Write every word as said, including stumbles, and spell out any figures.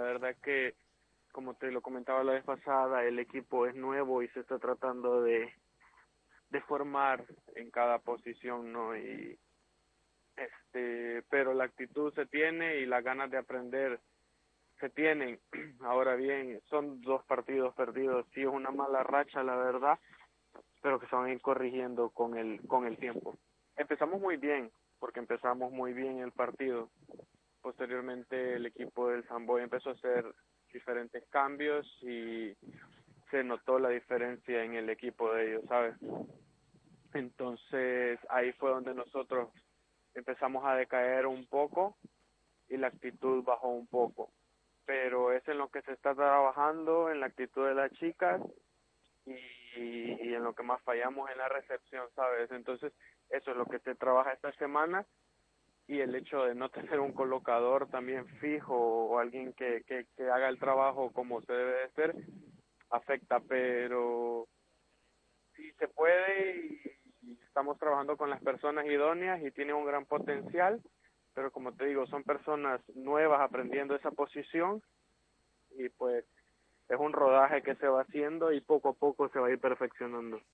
verdad que, como te lo comentaba la vez pasada, el equipo es nuevo y se está tratando de, de formar en cada posición, ¿no? Y este, pero la actitud se tiene y las ganas de aprender se tienen. Ahora bien, son dos partidos perdidos, sí es una mala racha, la verdad, pero que se van a ir corrigiendo con el con el tiempo. Empezamos muy bien, porque empezamos muy bien el partido. Posteriormente el equipo del Samboy empezó a hacer diferentes cambios y se notó la diferencia en el equipo de ellos, ¿sabes? Entonces ahí fue donde nosotros empezamos a decaer un poco y la actitud bajó un poco. Pero es en lo que se está trabajando, en la actitud de las chicas y, y en lo que más fallamos en la recepción, ¿sabes? Entonces eso es lo que se trabaja esta semana y el hecho de no tener un colocador también fijo o alguien que, que, que haga el trabajo como se debe de ser afecta, pero sí se puede y, y estamos trabajando con las personas idóneas y tienen un gran potencial, pero como te digo, son personas nuevas aprendiendo esa posición y pues es un rodaje que se va haciendo y poco a poco se va a ir perfeccionando.